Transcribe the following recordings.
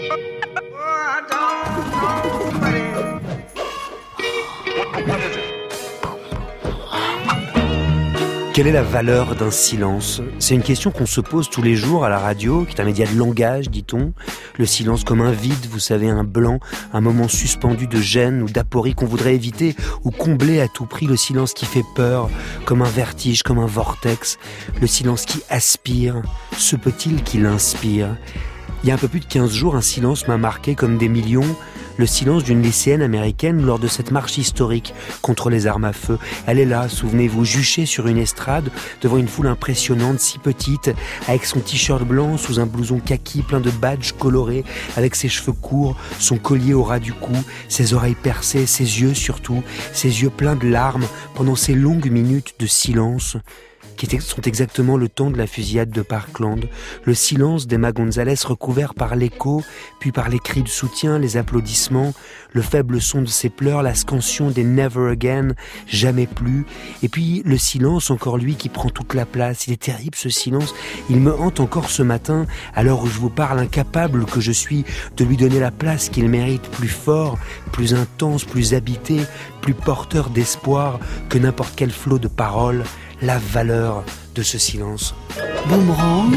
Quelle est la valeur d'un silence ? C'est une question qu'on se pose tous les jours à la radio, qui est un média de langage, dit-on. Le silence comme un vide, vous savez, un blanc, un moment suspendu de gêne ou d'aporie qu'on voudrait éviter ou combler à tout prix. Le silence qui fait peur, comme un vertige, comme un vortex. Le silence qui aspire. Se peut-il qu'il inspire ? Il y a un peu plus de 15 jours, un silence m'a marqué comme des millions. Le silence d'une lycéenne américaine lors de cette marche historique contre les armes à feu. Elle est là, souvenez-vous, juchée sur une estrade devant une foule impressionnante, si petite, avec son t-shirt blanc sous un blouson kaki plein de badges colorés, avec ses cheveux courts, son collier au ras du cou, ses oreilles percées, ses yeux surtout, ses yeux pleins de larmes pendant ces longues minutes de silence qui sont exactement le temps de la fusillade de Parkland. Le silence d'Emma Gonzalez recouvert par l'écho, puis par les cris de soutien, les applaudissements, le faible son de ses pleurs, la scansion des Never Again, jamais plus, et puis le silence, encore lui, qui prend toute la place. Il est terrible ce silence, il me hante encore ce matin, à l'heure où je vous parle, incapable que je suis de lui donner la place qu'il mérite, plus fort, plus intense, plus habité, plus porteur d'espoir que n'importe quel flot de paroles. La valeur de ce silence. Boomerang,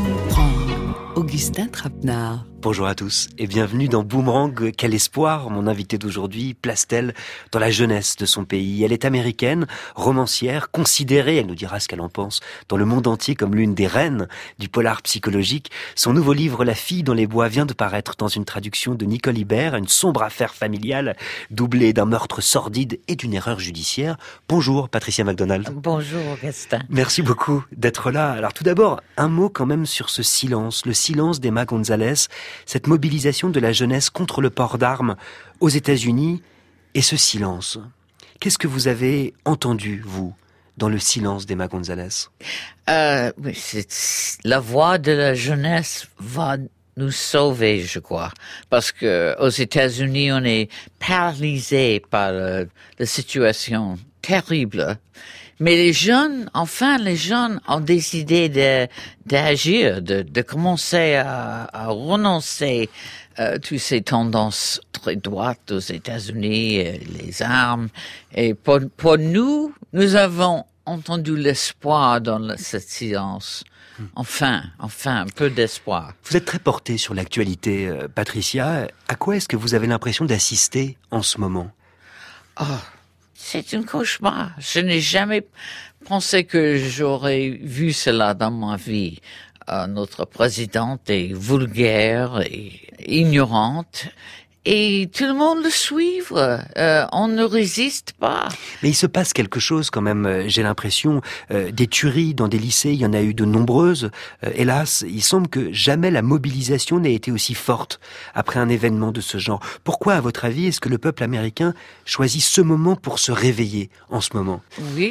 Augustin Trapenard. Bonjour à tous et bienvenue dans Boomerang. Quel espoir, mon invité d'aujourd'hui place-t-elle dans la jeunesse de son pays. Elle est américaine, romancière, considérée, elle nous dira ce qu'elle en pense, dans le monde entier comme l'une des reines du polar psychologique. Son nouveau livre, La fille dans les bois, vient de paraître dans une traduction de Nicole Hibert, une sombre affaire familiale doublée d'un meurtre sordide et d'une erreur judiciaire. Bonjour Patricia McDonald. Bonjour Augustin. Merci beaucoup d'être là. Alors tout d'abord, un mot quand même sur ce silence, le silence d'Emma Gonzalez, cette mobilisation de la jeunesse contre le port d'armes aux États-Unis et ce silence. Qu'est-ce que vous avez entendu, vous, dans le silence d'Emma Gonzalez ? La voix de la jeunesse va nous sauver, je crois, parce que aux États-Unis, on est paralysé par la situation terrible. Mais les jeunes ont décidé d'agir, de commencer à renoncer toutes ces tendances très droites aux États-Unis, les armes. Et pour nous avons entendu l'espoir dans ce silence. Enfin, un peu d'espoir. Vous êtes très portée sur l'actualité, Patricia. À quoi est-ce que vous avez l'impression d'assister en ce moment ? C'est un cauchemar. Je n'ai jamais pensé que j'aurais vu cela dans ma vie. Notre présidente est vulgaire et ignorante. Et tout le monde le suit. On ne résiste pas. Mais il se passe quelque chose quand même, j'ai l'impression. Des tueries dans des lycées, il y en a eu de nombreuses. Hélas, il semble que jamais la mobilisation n'ait été aussi forte après un événement de ce genre. Pourquoi, à votre avis, est-ce que le peuple américain choisit ce moment pour se réveiller en ce moment ? Oui,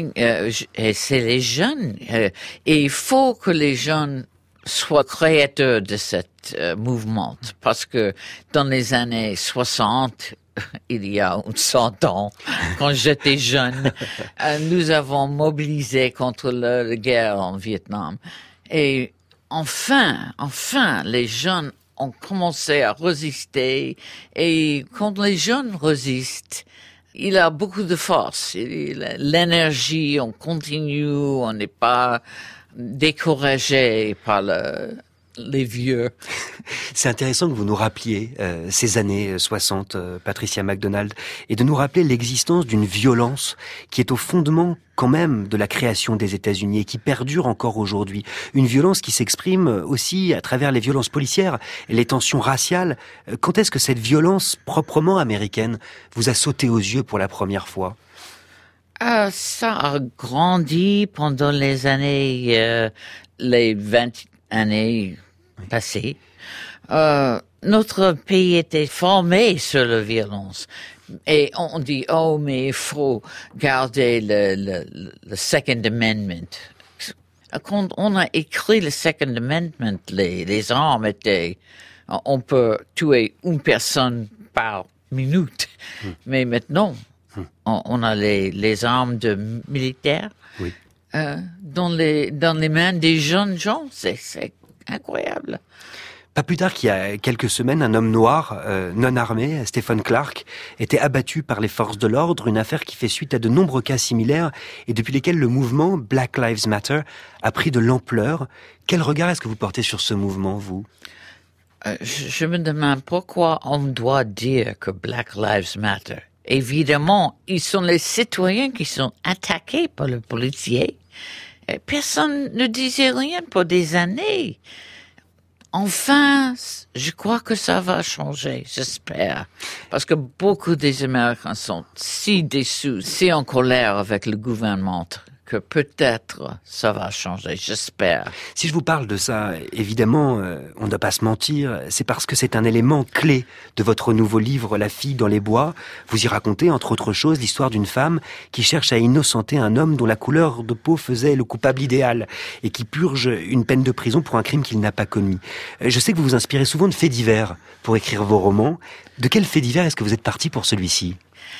c'est les jeunes. Et il faut que les jeunes soient créateurs de cet mouvement, parce que dans les années 60, il y a 100 ans, quand j'étais jeune, nous avons mobilisé contre la guerre en Vietnam. Et enfin, les jeunes ont commencé à résister. Et quand les jeunes résistent, il a beaucoup de force, l'énergie, on continue, on n'est pas découragé par les vieux. C'est intéressant que vous nous rappeliez ces années 60, Patricia McDonald, et de nous rappeler l'existence d'une violence qui est au fondement quand même de la création des États-Unis et qui perdure encore aujourd'hui. Une violence qui s'exprime aussi à travers les violences policières et les tensions raciales. Quand est-ce que cette violence proprement américaine vous a sauté aux yeux pour la première fois ? Ça a grandi pendant les années, les 20 années passées. Notre pays était formé sur la violence. Et on dit, mais il faut garder le Second Amendment. Quand on a écrit le Second Amendment, les armes étaient, on peut tuer une personne par minute. Mais maintenant, on a les armes de militaires dans les mains des jeunes gens. C'est incroyable. Pas plus tard qu'il y a quelques semaines, un homme noir, non armé, Stephen Clark, était abattu par les forces de l'ordre, une affaire qui fait suite à de nombreux cas similaires et depuis lesquels le mouvement Black Lives Matter a pris de l'ampleur. Quel regard est-ce que vous portez sur ce mouvement, vous ? Je me demande pourquoi on doit dire que Black Lives Matter. Évidemment, ils sont les citoyens qui sont attaqués par le policier. Personne ne disait rien pour des années. Enfin, je crois que ça va changer, j'espère. Parce que beaucoup des Américains sont si déçus, si en colère avec le gouvernement que peut-être ça va changer, j'espère. Si je vous parle de ça, évidemment, on ne doit pas se mentir, c'est parce que c'est un élément clé de votre nouveau livre « La fille dans les bois ». Vous y racontez, entre autres choses, l'histoire d'une femme qui cherche à innocenter un homme dont la couleur de peau faisait le coupable idéal et qui purge une peine de prison pour un crime qu'il n'a pas commis. Je sais que vous vous inspirez souvent de faits divers pour écrire vos romans. De quel fait divers est-ce que vous êtes parti pour celui-ci ?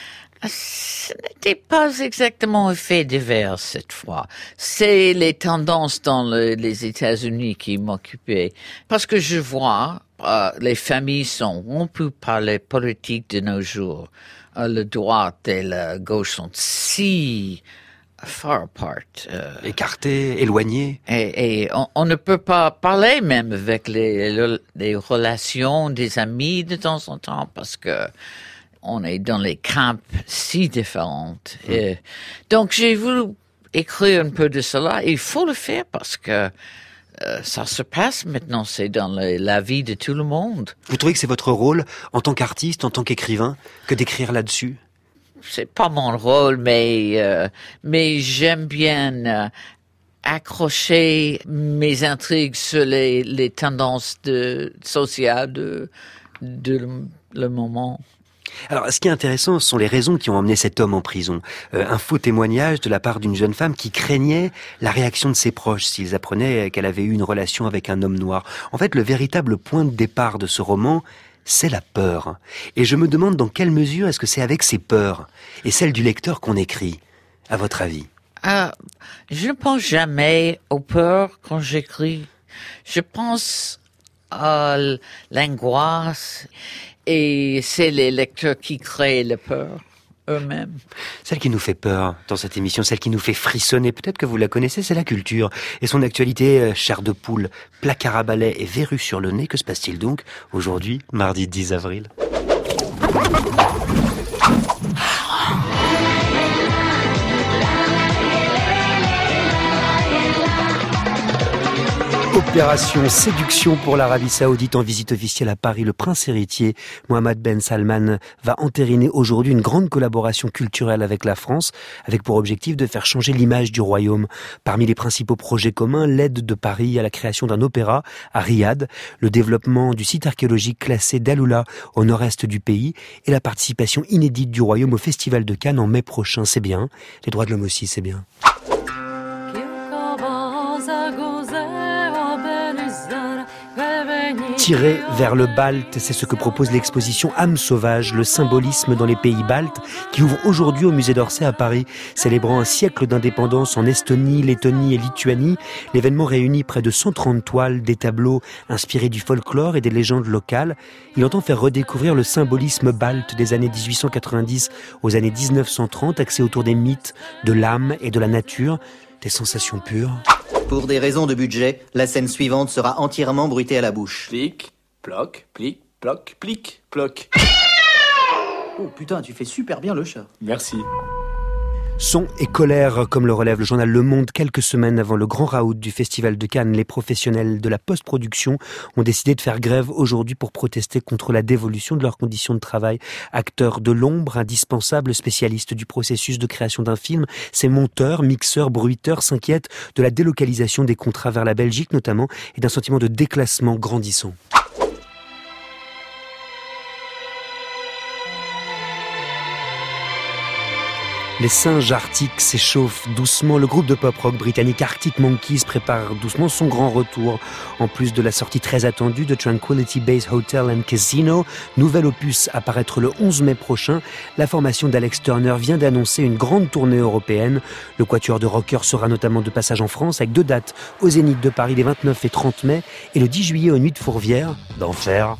Ce n'était pas exactement un fait divers cette fois. C'est les tendances dans les États-Unis qui m'occupaient. Parce que je vois, les familles sont rompues par les politiques de nos jours. Le droite et la gauche sont si far apart. Écartés, éloignés. Et on ne peut pas parler même avec les relations des amis de temps en temps parce que on est dans les camps si différentes. Donc, j'ai voulu écrire un peu de cela. Il faut le faire parce que ça se passe maintenant. C'est dans la vie de tout le monde. Vous trouvez que c'est votre rôle, en tant qu'artiste, en tant qu'écrivain, que d'écrire là-dessus ? C'est pas mon rôle, mais j'aime bien accrocher mes intrigues sur les tendances sociales de le moment. Alors, ce qui est intéressant, ce sont les raisons qui ont emmené cet homme en prison. Un faux témoignage de la part d'une jeune femme qui craignait la réaction de ses proches s'ils apprenaient qu'elle avait eu une relation avec un homme noir. En fait, le véritable point de départ de ce roman, c'est la peur. Et je me demande dans quelle mesure est-ce que c'est avec ces peurs et celles du lecteur qu'on écrit, à votre avis ? Je ne pense jamais aux peurs quand j'écris. Je pense à l'angoisse. Et c'est les lecteurs qui créent la peur eux-mêmes. Celle qui nous fait peur dans cette émission, celle qui nous fait frissonner, peut-être que vous la connaissez, c'est la culture. Et son actualité, chair de poule, placard à balai et verrue sur le nez. Que se passe-t-il donc aujourd'hui, mardi 10 avril ? Opération séduction pour l'Arabie Saoudite en visite officielle à Paris. Le prince héritier Mohammed Ben Salman va entériner aujourd'hui une grande collaboration culturelle avec la France, avec pour objectif de faire changer l'image du royaume. Parmi les principaux projets communs, l'aide de Paris à la création d'un opéra à Riyad, le développement du site archéologique classé d'Aloula au nord-est du pays et la participation inédite du royaume au Festival de Cannes en mai prochain. C'est bien. Les droits de l'homme aussi, c'est bien. Tirer vers le Balte, c'est ce que propose l'exposition Âme sauvage, le symbolisme dans les pays baltes, qui ouvre aujourd'hui au musée d'Orsay à Paris, célébrant un siècle d'indépendance en Estonie, Lettonie et Lituanie. L'événement réunit près de 130 toiles, des tableaux inspirés du folklore et des légendes locales. Il entend faire redécouvrir le symbolisme balte des années 1890 aux années 1930, axé autour des mythes, de l'âme et de la nature, des sensations pures. Pour des raisons de budget, la scène suivante sera entièrement bruitée à la bouche. Plic, ploc, plic, ploc, plic, ploc. Oh putain, tu fais super bien le chat. Merci. Son et colère, comme le relève le journal Le Monde, quelques semaines avant le grand raout du Festival de Cannes, les professionnels de la post-production ont décidé de faire grève aujourd'hui pour protester contre la dévolution de leurs conditions de travail. Acteurs de l'ombre, indispensables spécialistes du processus de création d'un film, ces monteurs, mixeurs, bruiteurs s'inquiètent de la délocalisation des contrats vers la Belgique notamment et d'un sentiment de déclassement grandissant. Les singes arctiques s'échauffent doucement. Le groupe de pop-rock britannique Arctic Monkeys prépare doucement son grand retour. En plus de la sortie très attendue de Tranquility Base Hotel and Casino, nouvel opus à paraître le 11 mai prochain, la formation d'Alex Turner vient d'annoncer une grande tournée européenne. Le quatuor de rockers sera notamment de passage en France avec 2 dates au Zénith de Paris les 29 et 30 mai et le 10 juillet aux Nuits de Fourvière d'Enfer.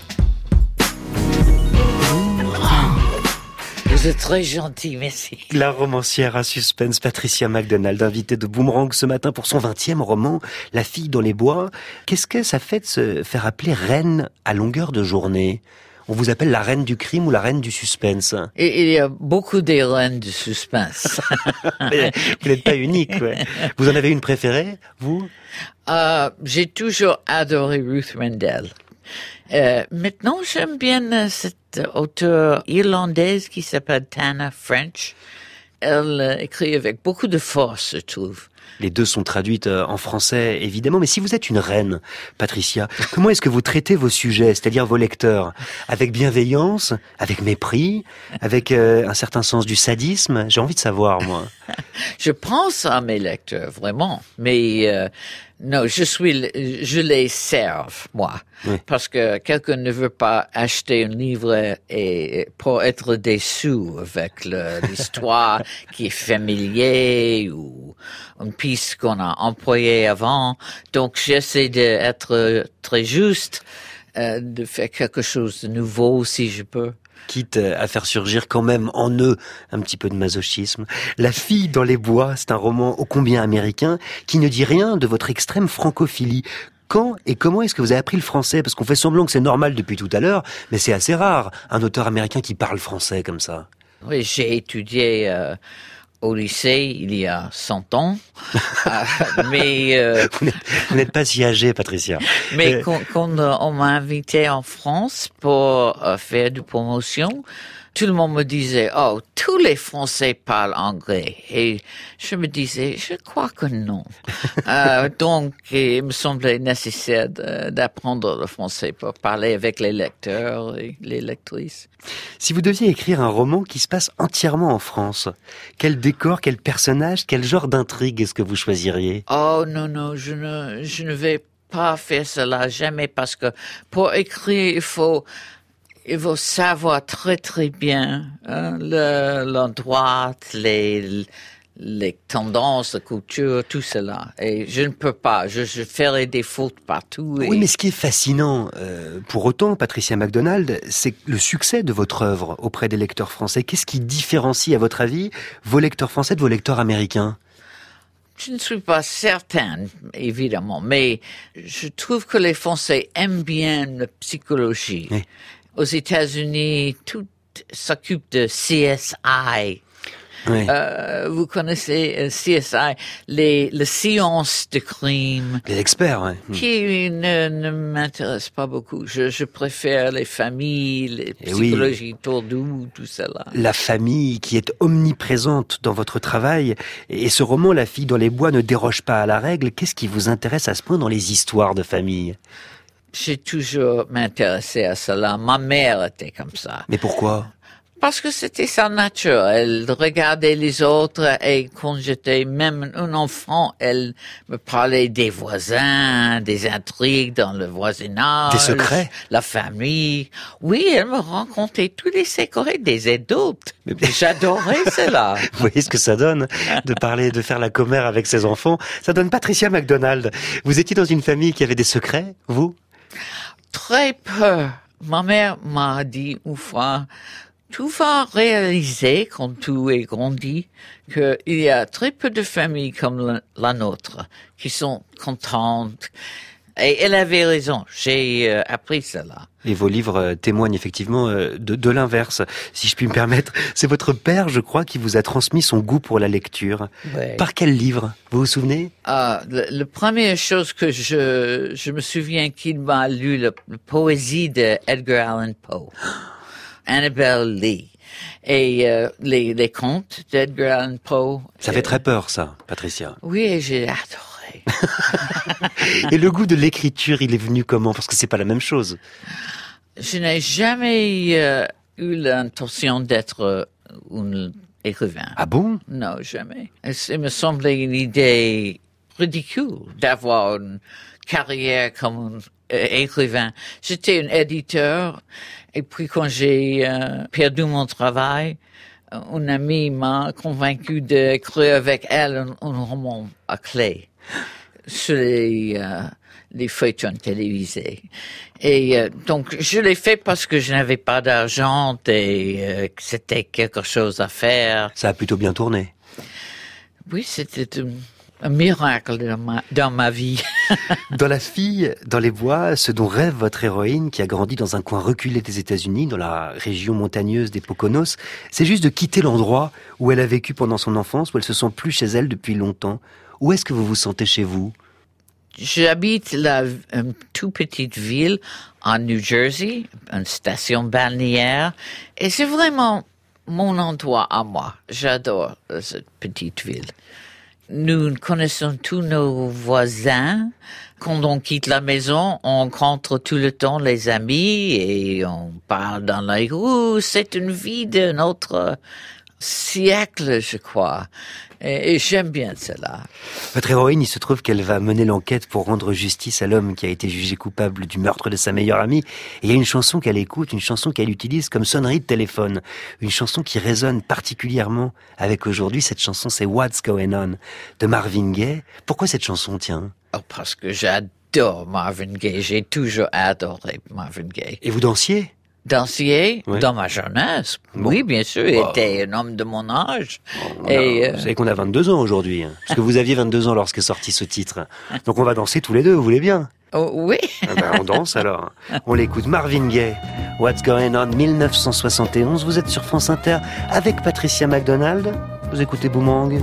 Vous êtes très gentil, merci. La romancière à suspense Patricia MacDonald, invitée de Boomerang ce matin pour son 20e roman, La fille dans les bois. Qu'est-ce que ça fait de se faire appeler reine à longueur de journée ? On vous appelle la reine du crime ou la reine du suspense ? Et il y a beaucoup de reines du suspense. Mais vous n'êtes pas unique, ouais. Vous en avez une préférée, vous ? J'ai toujours adoré Ruth Rendell. Maintenant, j'aime bien cette auteure irlandaise qui s'appelle Tana French. Elle écrit avec beaucoup de force, je trouve. Les deux sont traduites en français, évidemment. Mais si vous êtes une reine, Patricia, comment est-ce que vous traitez vos sujets, c'est-à-dire vos lecteurs ? Avec bienveillance, avec mépris, avec un certain sens du sadisme ? J'ai envie de savoir, moi. Je pense à mes lecteurs, vraiment. Mais non, je les serve, moi. Oui. Parce que quelqu'un ne veut pas acheter un livre et pour être déçu avec l'histoire qui est familière ou une piste qu'on a employée avant. Donc, j'essaie d'être très juste, de faire quelque chose de nouveau si je peux. Quitte à faire surgir quand même en eux un petit peu de masochisme. La fille dans les bois, c'est un roman ô combien américain qui ne dit rien de votre extrême francophilie. Quand et comment est-ce que vous avez appris le français ? Parce qu'on fait semblant que c'est normal depuis tout à l'heure, mais c'est assez rare, un auteur américain qui parle français comme ça. Oui, j'ai étudié au lycée il y a 100 ans, mais Vous n'êtes pas si âgé, Patricia. mais quand on m'a invité en France pour faire de promotion, tout le monde me disait, oh, tous les Français parlent anglais. Et je me disais, je crois que non. Donc, il me semblait nécessaire d'apprendre le français pour parler avec les lecteurs et les lectrices. Si vous deviez écrire un roman qui se passe entièrement en France, quel décor, quel personnage, quel genre d'intrigue est-ce que vous choisiriez ? Oh non, je ne vais pas faire cela jamais parce que pour écrire, il faut savoir très très bien l'endroit, les tendances, la culture, tout cela. Et je ne peux pas, je ferai des fautes partout. Oui, mais ce qui est fascinant, pour autant, Patricia MacDonald, c'est le succès de votre œuvre auprès des lecteurs français. Qu'est-ce qui différencie, à votre avis, vos lecteurs français de vos lecteurs américains ? Je ne suis pas certaine, évidemment, mais je trouve que les Français aiment bien la psychologie. Oui. Aux États-Unis, tout s'occupe de CSI. Oui. Vous connaissez CSI, les sciences de crime, Les experts, ouais. qui ne m'intéressent pas beaucoup. Je préfère les familles, les Eh oui. psychologies tordoues, tout cela. La famille qui est omniprésente dans votre travail. Et ce roman, La fille dans les bois, ne déroge pas à la règle. Qu'est-ce qui vous intéresse à ce point dans les histoires de famille ? J'ai toujours m'intéressé à cela. Ma mère était comme ça. Mais pourquoi ? Parce que c'était sa nature. Elle regardait les autres et quand j'étais même un enfant, elle me parlait des voisins, des intrigues dans le voisinage. Des secrets ? La famille. Oui, elle me racontait tous les secrets des adultes. J'adorais cela. Vous voyez ce que ça donne de parler, de faire la commère avec ses enfants. Ça donne Patricia MacDonald. Vous étiez dans une famille qui avait des secrets, vous ? Très peu. Ma mère m'a dit une fois, tu vas réaliser quand tu es grandi qu'il y a très peu de familles comme la nôtre qui sont contentes. Et elle avait raison. J'ai appris cela. Et vos livres témoignent effectivement de l'inverse, si je puis me permettre. C'est votre père, je crois, qui vous a transmis son goût pour la lecture. Ouais. Par quel livre ? Vous vous souvenez ? La première chose que je me souviens qu'il m'a lu, la poésie de Edgar Allan Poe, Annabel Lee, et les contes d'Edgar Allan Poe. Ça fait très peur, ça, Patricia. Oui, et j'ai adoré. Et le goût de l'écriture, il est venu comment ? Parce que c'est pas la même chose. Je n'ai jamais eu l'intention d'être une écrivain. Ah bon? Non, jamais. Ça me semblait une idée ridicule d'avoir une carrière comme écrivain. J'étais un éditeur et puis quand j'ai perdu mon travail, une amie m'a convaincu d'écrire avec elle un roman à clé sur les feuilletons télévisés. Et donc, je l'ai fait parce que je n'avais pas d'argent et que c'était quelque chose à faire. Ça a plutôt bien tourné. Oui, c'était un miracle dans ma vie. Dans La fille, dans les bois, ce dont rêve votre héroïne, qui a grandi dans un coin reculé des États-Unis, dans la région montagneuse des Poconos, c'est juste de quitter l'endroit où elle a vécu pendant son enfance, où elle se sent plus chez elle depuis longtemps. Où est-ce que vous vous sentez chez vous? J'habite une toute petite ville en New Jersey, une station balnéaire, et c'est vraiment mon endroit à moi. J'adore cette petite ville. Nous connaissons tous nos voisins. Quand on quitte la maison, on rencontre tout le temps les amis et on parle dans la rue. C'est une vie d'un autre siècle, je crois. Et j'aime bien cela. Votre héroïne, il se trouve qu'elle va mener l'enquête pour rendre justice à l'homme qui a été jugé coupable du meurtre de sa meilleure amie. Et il y a une chanson qu'elle écoute, une chanson qu'elle utilise comme sonnerie de téléphone. Une chanson qui résonne particulièrement avec aujourd'hui. Cette chanson, c'est What's Going On de Marvin Gaye. Pourquoi cette chanson, tiens? Oh, parce que j'adore Marvin Gaye. J'ai toujours adoré Marvin Gaye. Et vous dansiez? Danser Ouais. dans ma jeunesse. Bon. Oui, bien sûr, il était un homme de mon âge. Vous savez qu'on a 22 ans aujourd'hui, hein, parce que vous aviez 22 ans lorsqu'est sorti ce titre. Donc on va danser tous les deux, vous voulez bien? Oh, oui. Ah ben, on danse alors. On l'écoute. Marvin Gaye, What's Going On, 1971. Vous êtes sur France Inter avec Patricia McDonald. Vous écoutez Boomerang.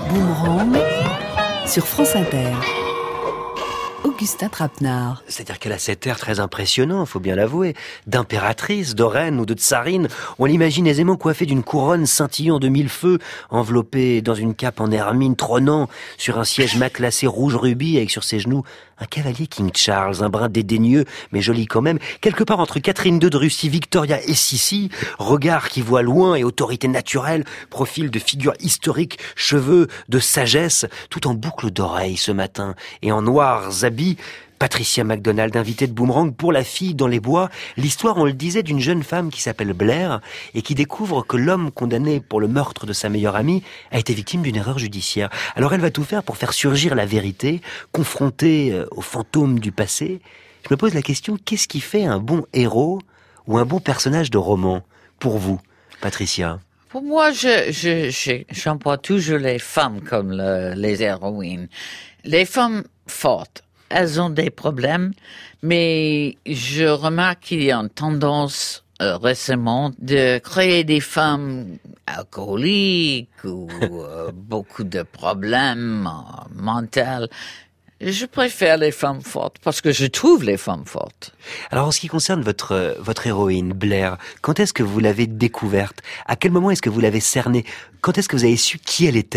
Boomerang sur France Inter. Augustin Trapenard. C'est-à-dire qu'elle a cet air très impressionnant, faut bien l'avouer, d'impératrice, de reine ou de tsarine. On l'imagine aisément coiffée d'une couronne scintillant de mille feux, enveloppée dans une cape en hermine, trônant sur un siège matelassé rouge rubis avec sur ses genoux un cavalier King Charles, un brin dédaigneux, mais joli quand même, quelque part entre Catherine II de Russie, Victoria et Sissi, regard qui voit loin et autorité naturelle, profil de figure historique, cheveux de sagesse, tout en boucle d'oreilles ce matin, et en noirs habits, Patricia MacDonald, invitée de Boomerang pour La fille dans les bois. L'histoire, on le disait, d'une jeune femme qui s'appelle Blair et qui découvre que l'homme condamné pour le meurtre de sa meilleure amie a été victime d'une erreur judiciaire. Alors elle va tout faire pour faire surgir la vérité, confrontée aux fantômes du passé. Je me pose la question, qu'est-ce qui fait un bon héros ou un bon personnage de roman pour vous, Patricia ? Pour moi, j'emploie toujours les femmes comme les héroïnes. Les femmes fortes. Elles ont des problèmes, mais je remarque qu'il y a une tendance récemment de créer des femmes alcooliques ou beaucoup de problèmes mentaux. Je préfère les femmes fortes parce que je trouve les femmes fortes. Alors en ce qui concerne votre héroïne, Blair, quand est-ce que vous l'avez découverte ? À quel moment est-ce que vous l'avez cernée ? Quand est-ce que vous avez su qui elle était ?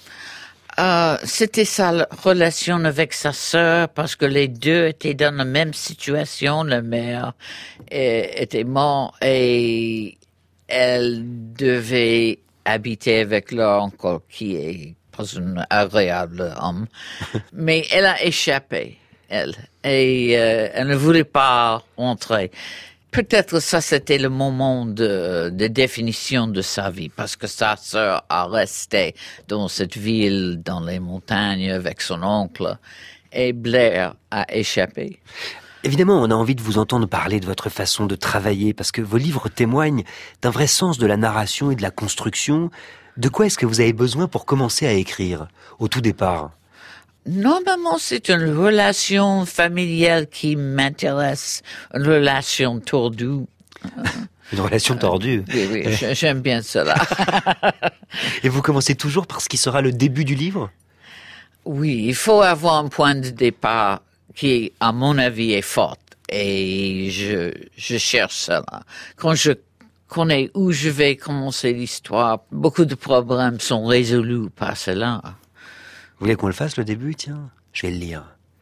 C'était sa relation avec sa sœur parce que les deux étaient dans la même situation. Le mère était mort et elle devait habiter avec leur oncle qui est pas un agréable homme. Mais elle a échappé, elle. Et elle ne voulait pas rentrer. Peut-être ça, c'était le moment de définition de sa vie, parce que sa sœur a resté dans cette ville, dans les montagnes, avec son oncle, et Blair a échappé. Évidemment, on a envie de vous entendre parler de votre façon de travailler, parce que vos livres témoignent d'un vrai sens de la narration et de la construction. De quoi est-ce que vous avez besoin pour commencer à écrire, au tout départ ? Normalement, c'est une relation familiale qui m'intéresse, une relation tordue. Une relation tordue. Oui, j'aime bien cela. Et vous commencez toujours par ce qui sera le début du livre ? Oui, il faut avoir un point de départ qui, à mon avis, est fort. Et je cherche cela. Quand je connais où je vais commencer l'histoire, beaucoup de problèmes sont résolus par cela. Vous voulez qu'on le fasse, le début ? Tiens, je vais le lire.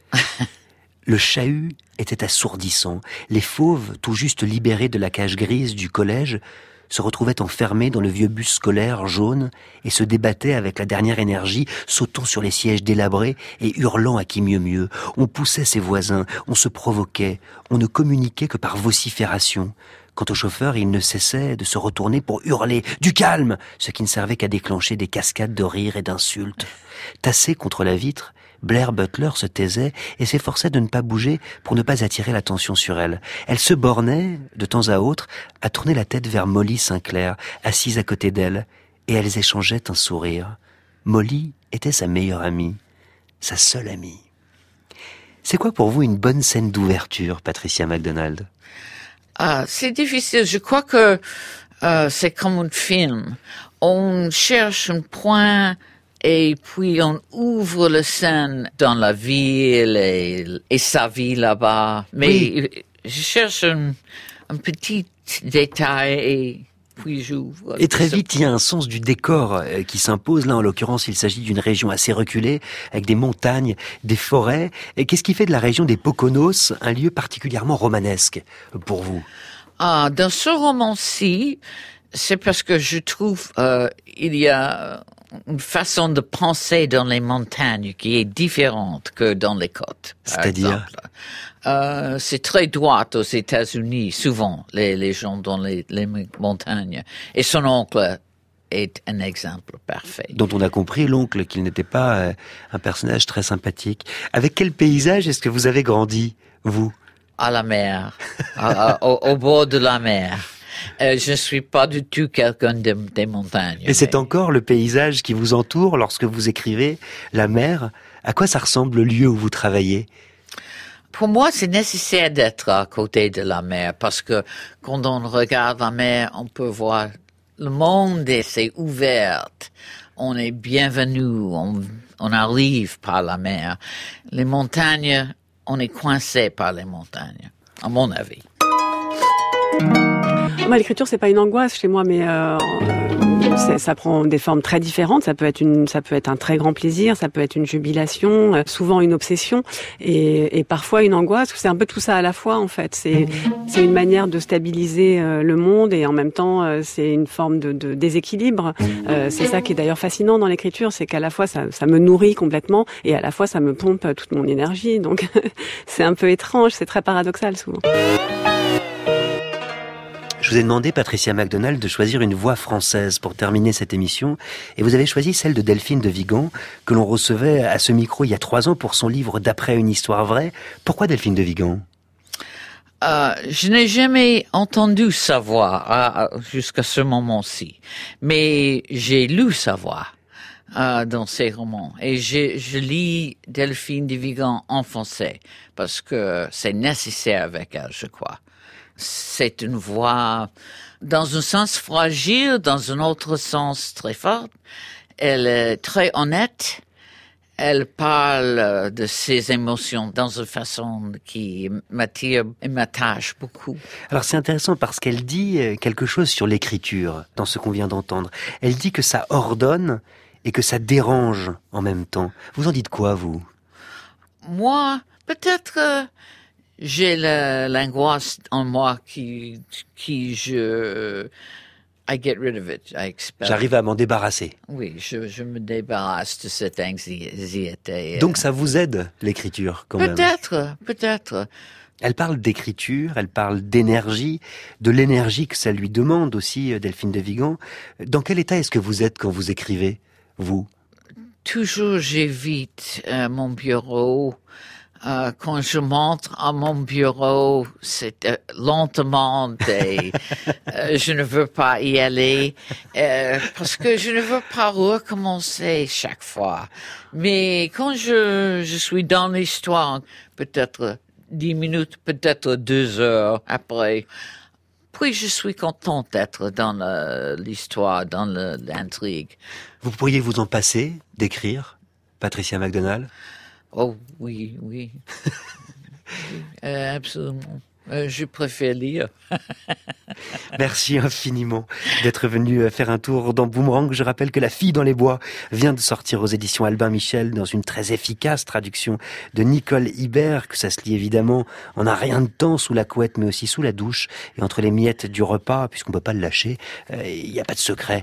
Le chahut était assourdissant. Les fauves, tout juste libérés de la cage grise du collège, se retrouvaient enfermés dans le vieux bus scolaire jaune et se débattaient avec la dernière énergie, sautant sur les sièges délabrés et hurlant à qui mieux. On poussait ses voisins, on se provoquait, on ne communiquait que par vocifération. Quant au chauffeur, il ne cessait de se retourner pour hurler « Du calme !» ce qui ne servait qu'à déclencher des cascades de rires et d'insultes. Tassé contre la vitre, Blair Butler se taisait et s'efforçait de ne pas bouger pour ne pas attirer l'attention sur elle. Elle se bornait, de temps à autre, à tourner la tête vers Molly Sinclair, assise à côté d'elle, et elles échangeaient un sourire. Molly était sa meilleure amie, sa seule amie. C'est quoi pour vous une bonne scène d'ouverture, Patricia MacDonald ? C'est difficile. Je crois que c'est comme un film. On cherche un point et puis on ouvre la scène dans la ville et sa vie là-bas. Mais oui. Je cherche un petit détail et puis j'ouvre. Et très vite, il y a un sens du décor qui s'impose. Là, en l'occurrence, il s'agit d'une région assez reculée, avec des montagnes, des forêts. Et qu'est-ce qui fait de la région des Poconos un lieu particulièrement romanesque pour vous ? Dans ce roman-ci, c'est parce que je trouve il y a une façon de penser dans les montagnes qui est différente que dans les côtes. C'est-à-dire ? C'est très droit aux États-Unis, souvent, les gens dans les montagnes. Et son oncle est un exemple parfait. Dont on a compris, l'oncle, qu'il n'était pas un personnage très sympathique. Avec quel paysage est-ce que vous avez grandi, vous ? À la mer, au bord de la mer. Je suis pas du tout quelqu'un des montagnes. Et c'est encore le paysage qui vous entoure lorsque vous écrivez la mer. À quoi ça ressemble le lieu où vous travaillez ? Pour moi, c'est nécessaire d'être à côté de la mer parce que quand on regarde la mer, on peut voir le monde et c'est ouvert. on est bienvenu, on arrive par la mer. Les montagnes, on est coincé par les montagnes, à mon avis. Moi, l'écriture, c'est pas une angoisse chez moi, mais ça prend des formes très différentes. Ça peut être un très grand plaisir, ça peut être une jubilation, souvent une obsession, et parfois une angoisse. C'est un peu tout ça à la fois, en fait. C'est une manière de stabiliser le monde, et en même temps, c'est une forme de déséquilibre. C'est ça qui est d'ailleurs fascinant dans l'écriture, c'est qu'à la fois ça me nourrit complètement, et à la fois ça me pompe toute mon énergie. Donc, c'est un peu étrange, c'est très paradoxal souvent. Je vous ai demandé, Patricia MacDonald, de choisir une voix française pour terminer cette émission. Et vous avez choisi celle de Delphine de Vigan, que l'on recevait à ce micro il y a 3 ans pour son livre D'après une histoire vraie. Pourquoi Delphine de Vigan ? Je n'ai jamais entendu sa voix jusqu'à ce moment-ci. Mais j'ai lu sa voix dans ses romans. Et je lis Delphine de Vigan en français parce que c'est nécessaire avec elle, je crois. C'est une voix, dans un sens fragile, dans un autre sens très forte. Elle est très honnête. Elle parle de ses émotions dans une façon qui m'attire et m'attache beaucoup. Alors c'est intéressant parce qu'elle dit quelque chose sur l'écriture, dans ce qu'on vient d'entendre. Elle dit que ça ordonne et que ça dérange en même temps. Vous en dites quoi, vous ? Moi, peut-être... j'ai l'angoisse en moi I get rid of it, I expel. J'arrive à m'en débarrasser. Oui, je me débarrasse de cette anxiété. Donc ça vous aide, l'écriture, quand même ? Peut-être. Elle parle d'écriture, elle parle d'énergie, de l'énergie que ça lui demande aussi, Delphine de Vigan. Dans quel état est-ce que vous êtes quand vous écrivez, vous ? Toujours j'évite mon bureau. Quand je montre à mon bureau, c'est lentement je ne veux pas y aller parce que je ne veux pas recommencer chaque fois. Mais quand je suis dans l'histoire, peut-être 10 minutes, peut-être 2 heures après, puis je suis contente d'être dans l'histoire, dans l'intrigue. Vous pourriez vous en passer d'écrire, Patricia MacDonald ? Oh, oui. Oui, absolument. Je préfère lire. Merci infiniment d'être venu faire un tour dans Boomerang. Je rappelle que La fille dans les bois vient de sortir aux éditions Albin Michel dans une très efficace traduction de Nicole Hibert, que ça se lit évidemment en un rien de temps sous la couette mais aussi sous la douche et entre les miettes du repas, puisqu'on peut pas le lâcher. Il n'y a pas de secret